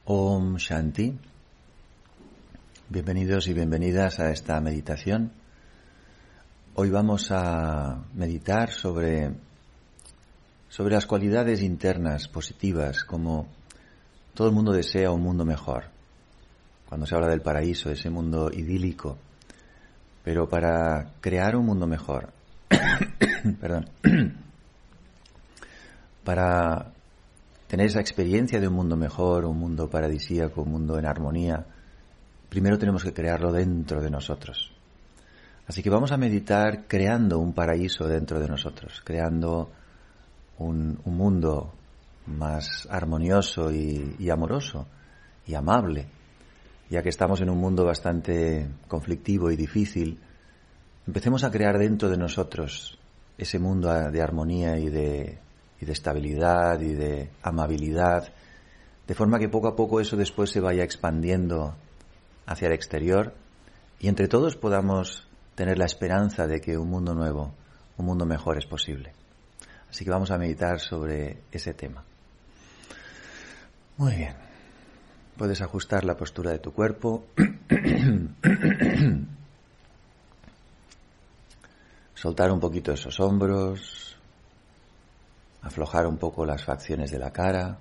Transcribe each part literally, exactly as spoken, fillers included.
Om Shanti. Bienvenidos y bienvenidas a esta meditación. Hoy vamos a meditar sobre, sobre las cualidades internas positivas, como todo el mundo desea un mundo mejor. Cuando se habla del paraíso, ese mundo idílico. Pero para crear un mundo mejor, perdón, para tener esa experiencia de un mundo mejor, un mundo paradisíaco, un mundo en armonía, primero tenemos que crearlo dentro de nosotros. Así que vamos a meditar creando un paraíso dentro de nosotros, creando un, un mundo más armonioso y, y amoroso y amable, ya que estamos en un mundo bastante conflictivo y difícil. Empecemos a crear dentro de nosotros ese mundo de armonía y de y de estabilidad y de amabilidad, de forma que poco a poco eso después se vaya expandiendo hacia el exterior y entre todos podamos tener la esperanza de que un mundo nuevo, un mundo mejor es posible. Así que vamos a meditar sobre ese tema. Muy bien. Puedes ajustar la postura de tu cuerpo. Soltar un poquito esos hombros. Aflojar un poco las facciones de la cara.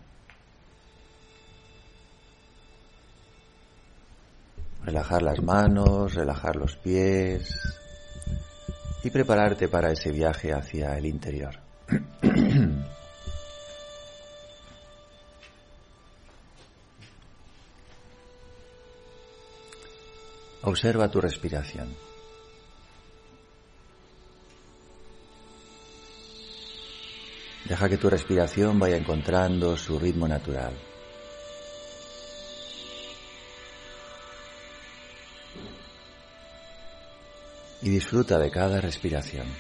Relajar las manos, relajar los pies y prepararte para ese viaje hacia el interior. Observa tu respiración. Deja que tu respiración vaya encontrando su ritmo natural. Y disfruta de cada respiración.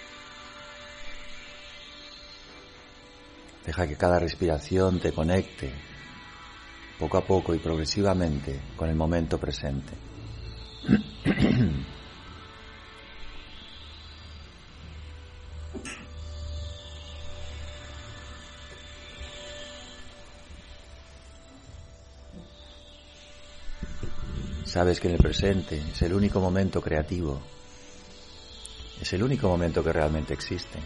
Deja que cada respiración te conecte poco a poco y progresivamente con el momento presente. Sabes que en el presente es el único momento creativo, es el único momento que realmente existe.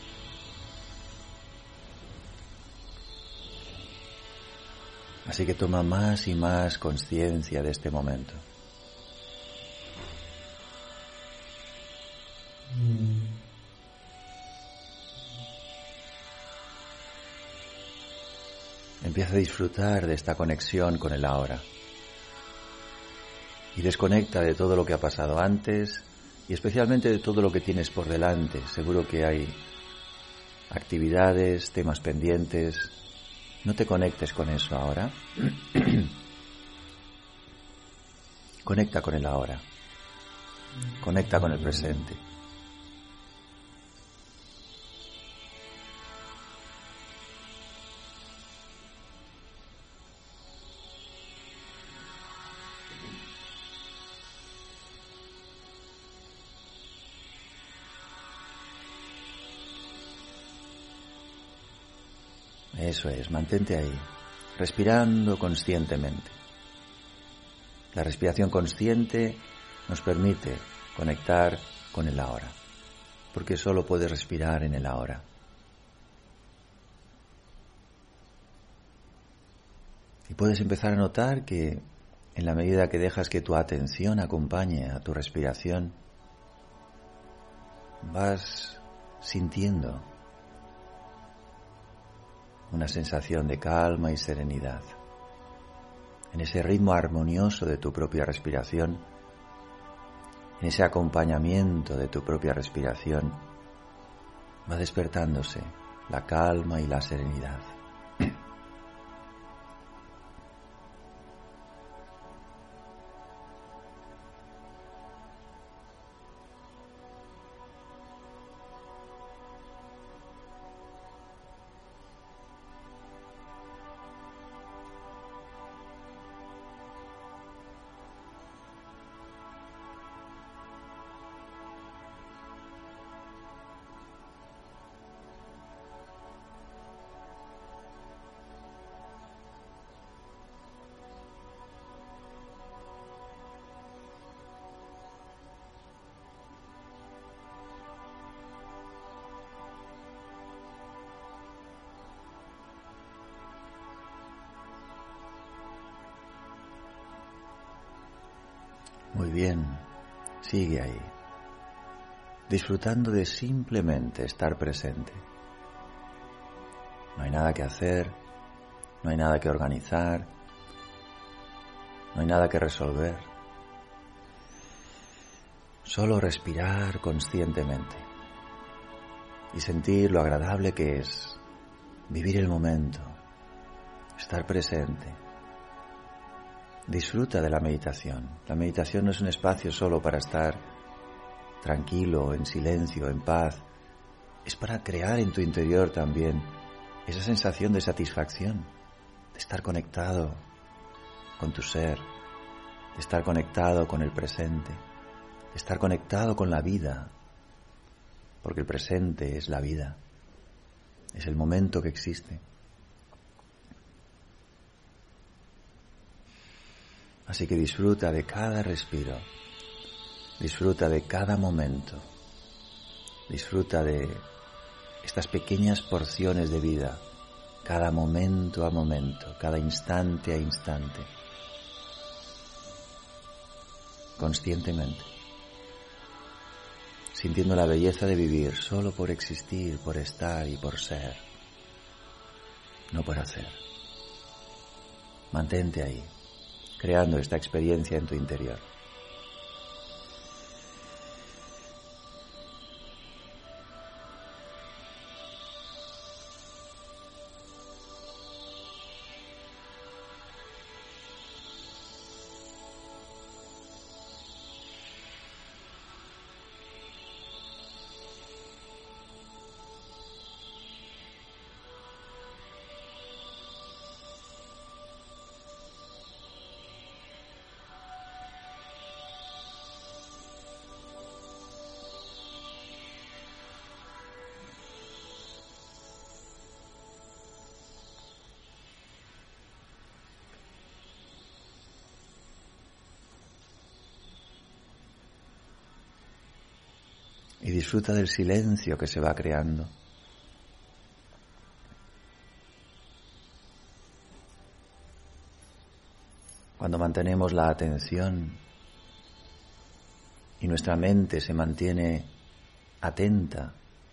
Así que toma más y más conciencia de este momento. Empieza a disfrutar de esta conexión con el ahora. Y desconecta de todo lo que ha pasado antes y especialmente de todo lo que tienes por delante. Seguro que hay actividades, temas pendientes. No te conectes con eso ahora. Conecta con el ahora. Conecta con el presente. Eso es, mantente ahí, respirando conscientemente. La respiración consciente nos permite conectar con el ahora, porque solo puedes respirar en el ahora. Y puedes empezar a notar que en la medida que dejas que tu atención acompañe a tu respiración, vas sintiendo una sensación de calma y serenidad. En ese ritmo armonioso de tu propia respiración, en ese acompañamiento de tu propia respiración, va despertándose la calma y la serenidad. Muy bien, sigue ahí, disfrutando de simplemente estar presente. No hay nada que hacer, no hay nada que organizar, no hay nada que resolver. Solo respirar conscientemente y sentir lo agradable que es vivir el momento, estar presente. Disfruta de la meditación. La meditación no es un espacio solo para estar tranquilo, en silencio, en paz. Es para crear en tu interior también esa sensación de satisfacción, de estar conectado con tu ser, de estar conectado con el presente, de estar conectado con la vida, porque el presente es la vida, es el momento que existe. Así que disfruta de cada respiro, disfruta de cada momento, disfruta de estas pequeñas porciones de vida, cada momento a momento, cada instante a instante, conscientemente, sintiendo la belleza de vivir solo por existir, por estar y por ser, no por hacer. Mantente ahí, creando esta experiencia en tu interior. Y disfruta del silencio que se va creando. Cuando mantenemos la atención y nuestra mente se mantiene atenta,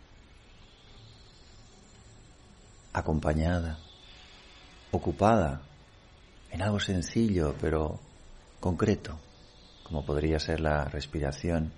acompañada, ocupada en algo sencillo pero concreto, como podría ser la respiración,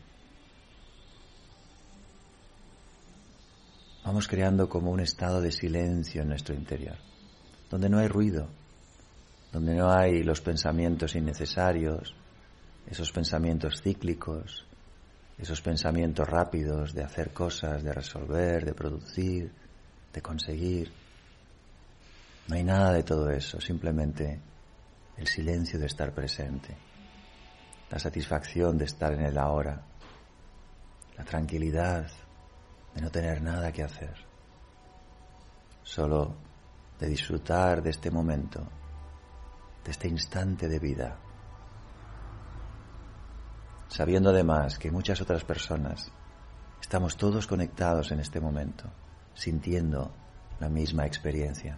vamos creando como un estado de silencio en nuestro interior, donde no hay ruido, donde no hay los pensamientos innecesarios, esos pensamientos cíclicos, esos pensamientos rápidos de hacer cosas, de resolver, de producir, de conseguir. No hay nada de todo eso, simplemente el silencio de estar presente, la satisfacción de estar en el ahora, la tranquilidad de no tener nada que hacer, solo de disfrutar de este momento, de este instante de vida, sabiendo además que muchas otras personas estamos todos conectados en este momento, sintiendo la misma experiencia.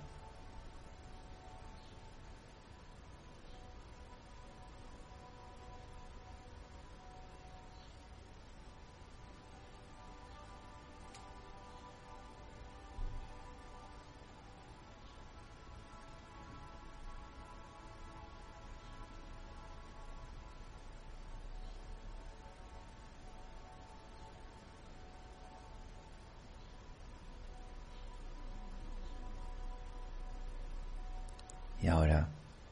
Y ahora,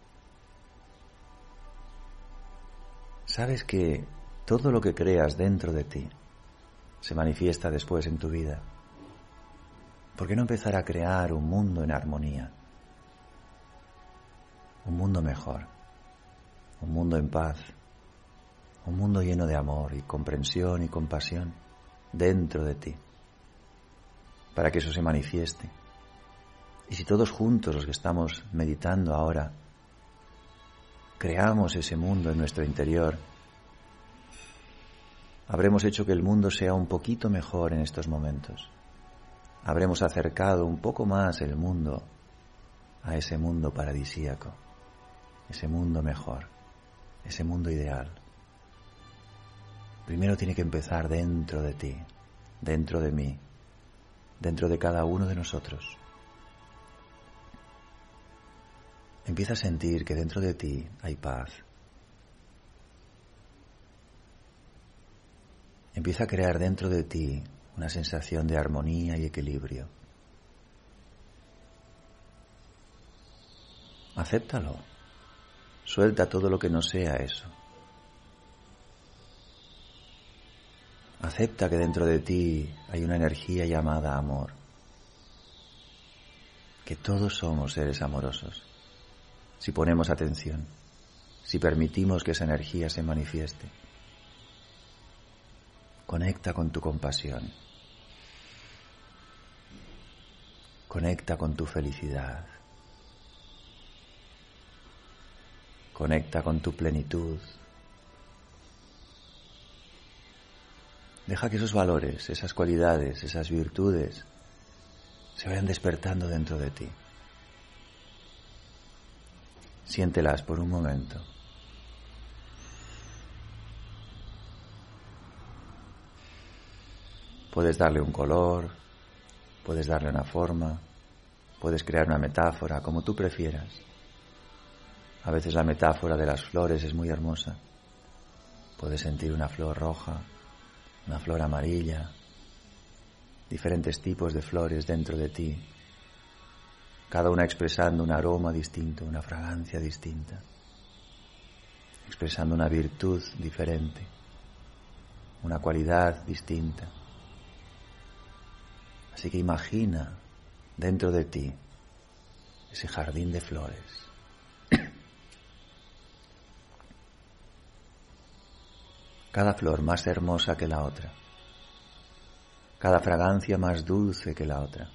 sabes que todo lo que creas dentro de ti se manifiesta después en tu vida. ¿Por qué no empezar a crear un mundo en armonía? Un mundo mejor, un mundo en paz, un mundo lleno de amor y comprensión y compasión dentro de ti, para que eso se manifieste. Y si todos juntos, los que estamos meditando ahora, creamos ese mundo en nuestro interior, habremos hecho que el mundo sea un poquito mejor en estos momentos. Habremos acercado un poco más el mundo a ese mundo paradisíaco, ese mundo mejor, ese mundo ideal. primero tiene que empezar dentro de ti, dentro de mí, dentro de cada uno de nosotros. Empieza a sentir que dentro de ti hay paz. Empieza a crear dentro de ti una sensación de armonía y equilibrio. Acéptalo. Suelta todo lo que no sea eso. Acepta que dentro de ti hay una energía llamada amor. Que todos somos seres amorosos. Si ponemos atención, si permitimos que esa energía se manifieste. Conecta con tu compasión. Conecta con tu felicidad. Conecta con tu plenitud. Deja que esos valores, esas cualidades, esas virtudes se vayan despertando dentro de ti. Siéntelas por un momento. Puedes darle un color, puedes darle una forma, puedes crear una metáfora, como tú prefieras. A veces la metáfora de las flores es muy hermosa. Puedes sentir una flor roja, una flor amarilla, diferentes tipos de flores dentro de ti, cada una expresando un aroma distinto, una fragancia distinta, expresando una virtud diferente, una cualidad distinta. Así que imagina dentro de ti ese jardín de flores. Cada flor más hermosa que la otra, cada fragancia más dulce que la otra.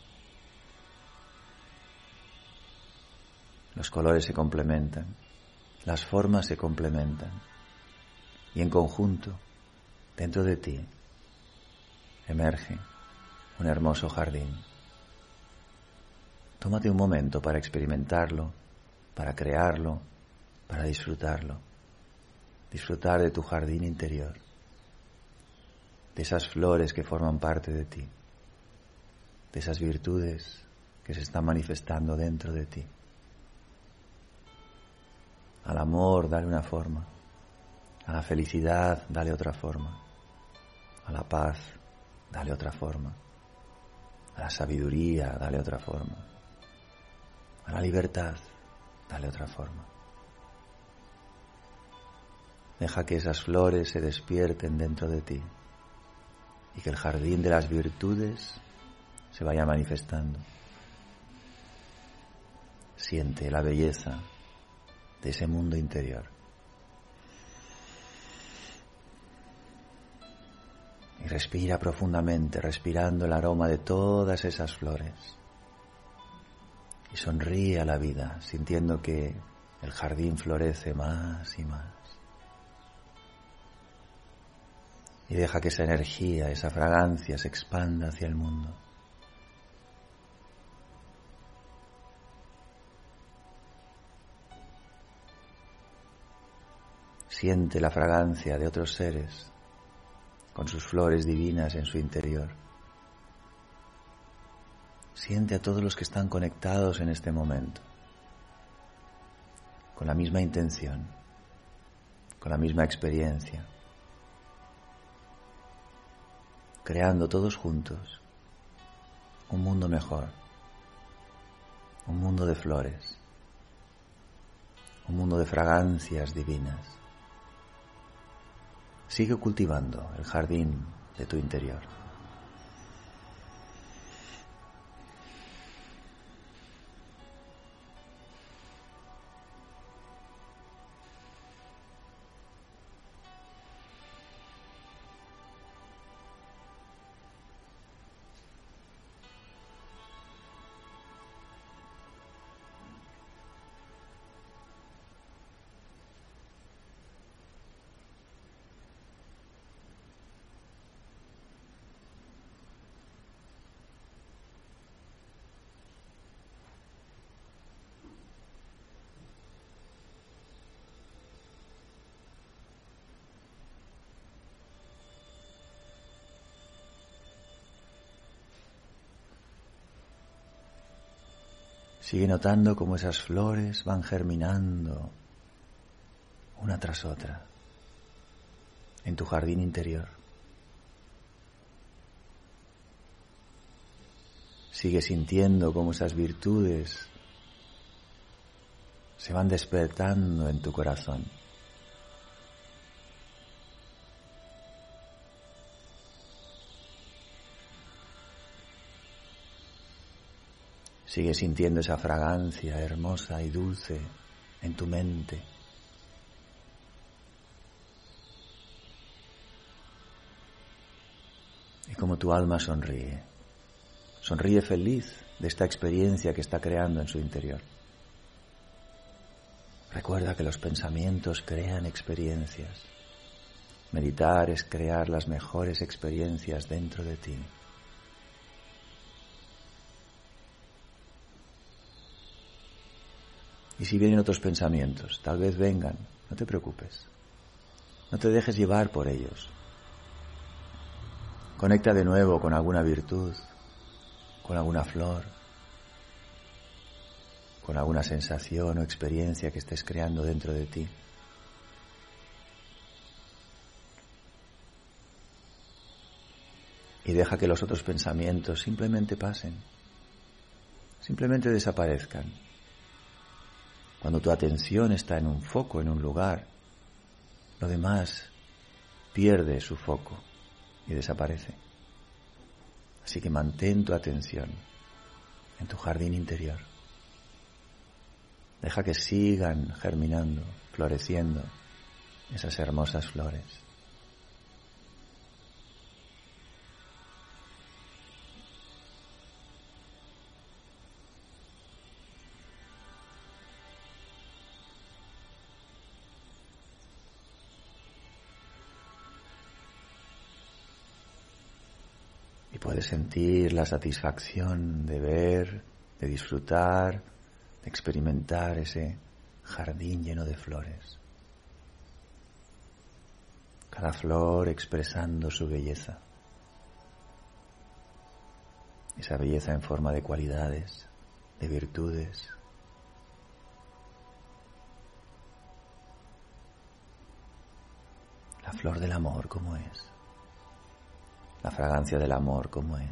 Los colores se complementan, las formas se complementan y en conjunto, dentro de ti, emerge un hermoso jardín. Tómate un momento para experimentarlo, para crearlo, para disfrutarlo. Disfrutar de tu jardín interior, de esas flores que forman parte de ti, de esas virtudes que se están manifestando dentro de ti. Al amor dale una forma, a la felicidad dale otra forma, a la paz dale otra forma, a la sabiduría dale otra forma, a la libertad dale otra forma. Deja que esas flores se despierten dentro de ti y que el jardín de las virtudes se vaya manifestando. Siente la belleza de ese mundo interior. Y respira profundamente, respirando el aroma de todas esas flores. Y sonríe a la vida, sintiendo que el jardín florece más y más. Y deja que esa energía, esa fragancia se expanda hacia el mundo. Siente la fragancia de otros seres con sus flores divinas en su interior. Siente a todos los que están conectados en este momento, con la misma intención, con la misma experiencia, creando todos juntos un mundo mejor, un mundo de flores, un mundo de fragancias divinas. Sigue cultivando el jardín de tu interior. Sigue notando cómo esas flores van germinando una tras otra en tu jardín interior. Sigue sintiendo cómo esas virtudes se van despertando en tu corazón. Sigue sintiendo esa fragancia hermosa y dulce en tu mente. Y como tu alma sonríe. Sonríe feliz de esta experiencia que está creando en su interior. Recuerda que los pensamientos crean experiencias. Meditar es crear las mejores experiencias dentro de ti. Y si vienen otros pensamientos, tal vez vengan, no te preocupes. No te dejes llevar por ellos. Conecta de nuevo con alguna virtud, con alguna flor, con alguna sensación o experiencia que estés creando dentro de ti. Y deja que los otros pensamientos simplemente pasen, simplemente desaparezcan. Cuando tu atención está en un foco, en un lugar, lo demás pierde su foco y desaparece. Así que mantén tu atención en tu jardín interior. Deja que sigan germinando, floreciendo esas hermosas flores. Y puedes sentir la satisfacción de ver, de disfrutar, de experimentar ese jardín lleno de flores. Cada flor expresando su belleza. Esa belleza en forma de cualidades, de virtudes. La flor del amor, ¿cómo es? La fragancia del amor, ¿cómo es?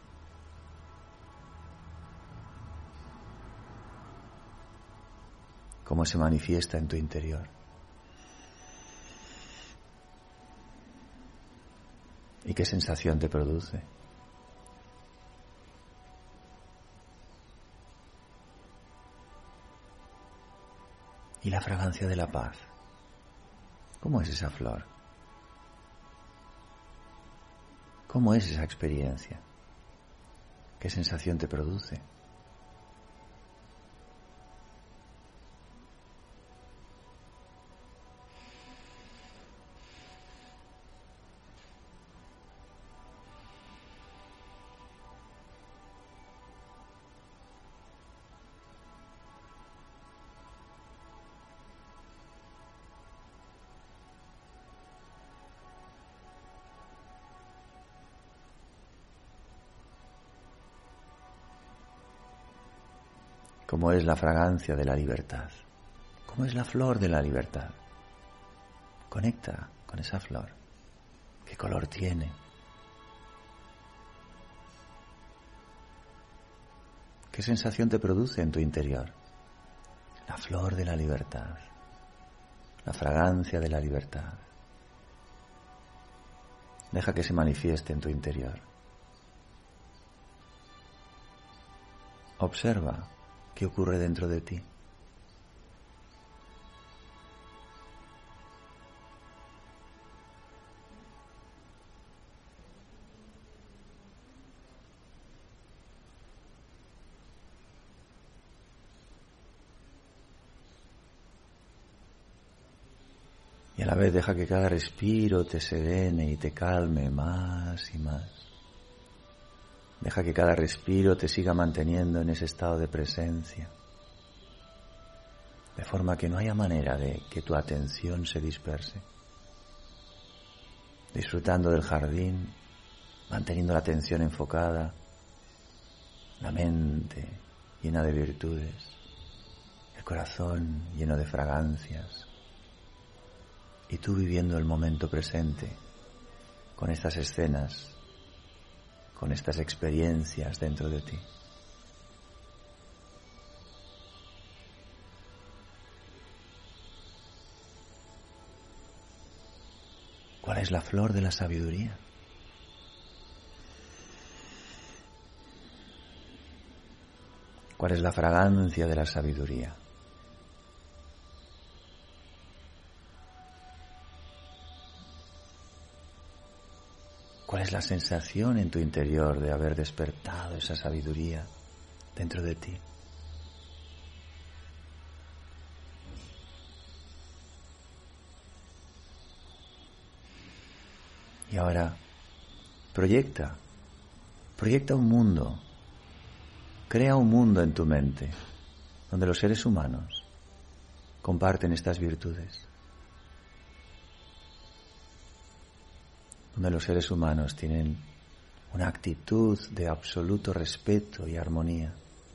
¿Cómo se manifiesta en tu interior? ¿Y qué sensación te produce? ¿Y la fragancia de la paz? ¿Cómo es esa flor? ¿Cómo es esa experiencia? ¿Qué sensación te produce? ¿Cómo es la fragancia de la libertad? ¿Cómo es la flor de la libertad? Conecta con esa flor. ¿Qué color tiene? ¿Qué sensación te produce en tu interior? La flor de la libertad. La fragancia de la libertad. Deja que se manifieste en tu interior. Observa qué ocurre dentro de ti. Y a la vez deja que cada respiro te serene y te calme más y más. Deja que cada respiro te siga manteniendo en ese estado de presencia, de forma que no haya manera de que tu atención se disperse. Disfrutando del jardín, manteniendo la atención enfocada, la mente llena de virtudes, el corazón lleno de fragancias, y tú viviendo el momento presente con estas escenas, con estas experiencias dentro de ti. ¿Cuál es la flor de la sabiduría? ¿Cuál es la fragancia de la sabiduría? ¿Cuál es la sensación en tu interior de haber despertado esa sabiduría dentro de ti? Y ahora, proyecta, proyecta un mundo, crea un mundo en tu mente, donde los seres humanos comparten estas virtudes, donde los seres humanos tienen una actitud de absoluto respeto y armonía,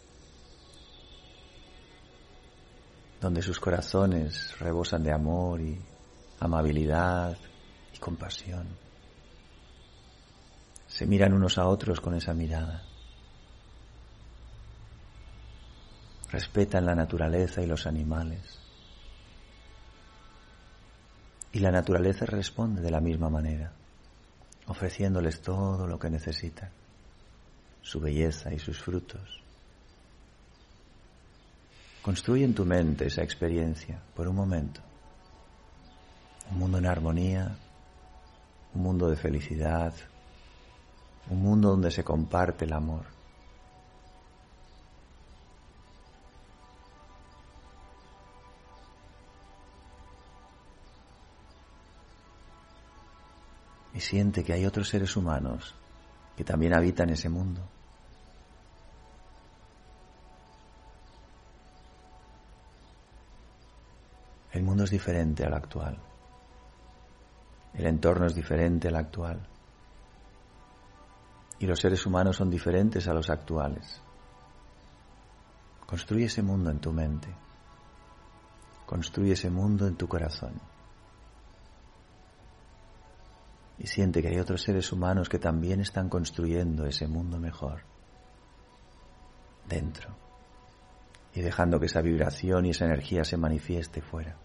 donde sus corazones rebosan de amor y amabilidad y compasión. Se miran unos a otros con esa mirada. Respetan la naturaleza y los animales. Y la naturaleza responde de la misma manera, ofreciéndoles todo lo que necesitan, su belleza y sus frutos. Construye en tu mente esa experiencia por un momento. Un mundo en armonía, un mundo de felicidad, un mundo donde se comparte el amor. Y siente que hay otros seres humanos que también habitan ese mundo. El mundo es diferente al actual. El entorno es diferente al actual. Y los seres humanos son diferentes a los actuales. Construye ese mundo en tu mente. Construye ese mundo en tu corazón. Y siente que hay otros seres humanos que también están construyendo ese mundo mejor dentro y dejando que esa vibración y esa energía se manifieste fuera.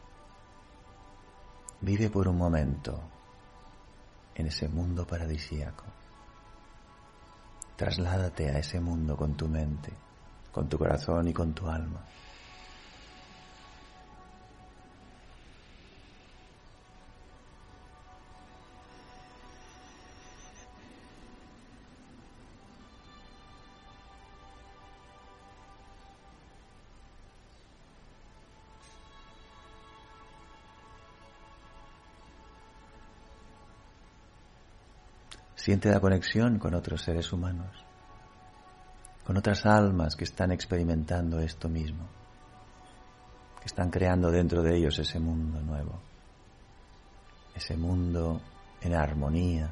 Vive por un momento en ese mundo paradisíaco. Trasládate a ese mundo con tu mente, con tu corazón y con tu alma. Siente la conexión con otros seres humanos, con otras almas que están experimentando esto mismo, que están creando dentro de ellos ese mundo nuevo, ese mundo en armonía.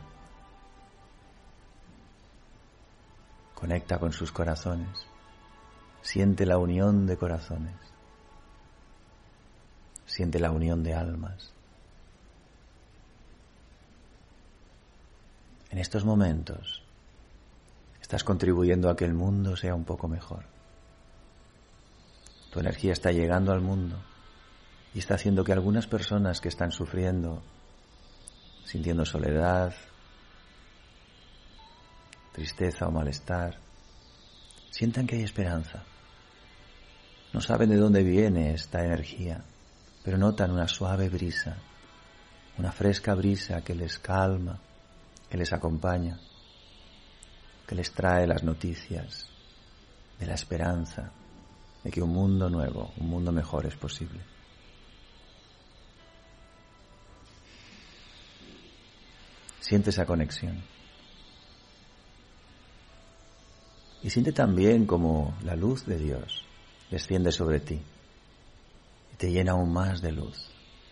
Conecta con sus corazones, siente la unión de corazones, siente la unión de almas. En estos momentos estás contribuyendo a que el mundo sea un poco mejor. Tu energía está llegando al mundo y está haciendo que algunas personas que están sufriendo, sintiendo soledad, tristeza o malestar, sientan que hay esperanza. No saben de dónde viene esta energía, pero notan una suave brisa, una fresca brisa que les calma, que les acompaña, que les trae las noticias de la esperanza de que un mundo nuevo, un mundo mejor es posible. Siente esa conexión. Y siente también como la luz de Dios desciende sobre ti y te llena aún más de luz.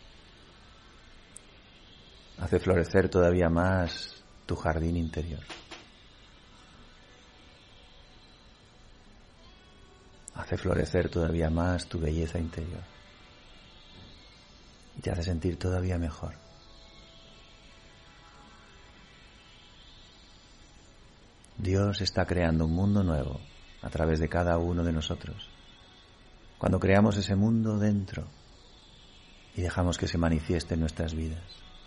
Hace florecer todavía más tu jardín interior. hace florecer todavía más tu belleza interior y te hace sentir todavía mejor. Dios está creando un mundo nuevo a través de cada uno de nosotros. Cuando creamos ese mundo dentro y dejamos que se manifieste en nuestras vidas.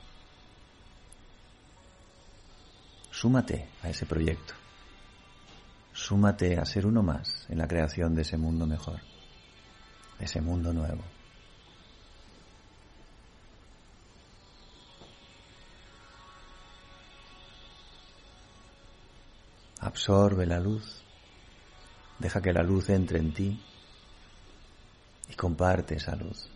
Súmate a ese proyecto. Súmate a ser uno más en la creación de ese mundo mejor, de ese mundo nuevo. Absorbe la luz, deja que la luz entre en ti y comparte esa luz.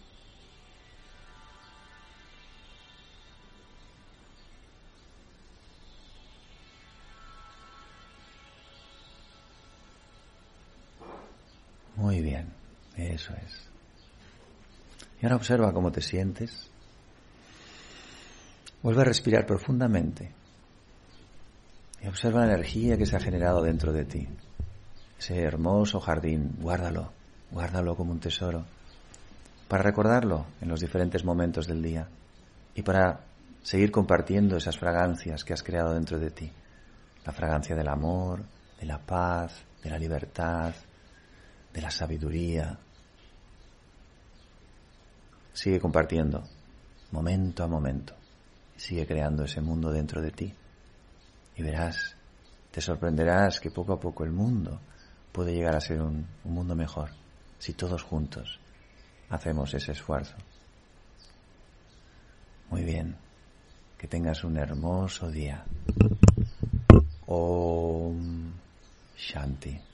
Muy bien, eso es. Y ahora observa cómo te sientes. Vuelve a respirar profundamente. Y observa la energía que se ha generado dentro de ti. Ese hermoso jardín, guárdalo, guárdalo como un tesoro. Para recordarlo en los diferentes momentos del día. Y para seguir compartiendo esas fragancias que has creado dentro de ti. La fragancia del amor, de la paz, de la libertad, de la sabiduría. Sigue compartiendo, momento a momento. Sigue creando ese mundo dentro de ti. Y verás, te sorprenderás que poco a poco el mundo puede llegar a ser un, un mundo mejor si todos juntos hacemos ese esfuerzo. Muy bien, que tengas un hermoso día. Om Shanti.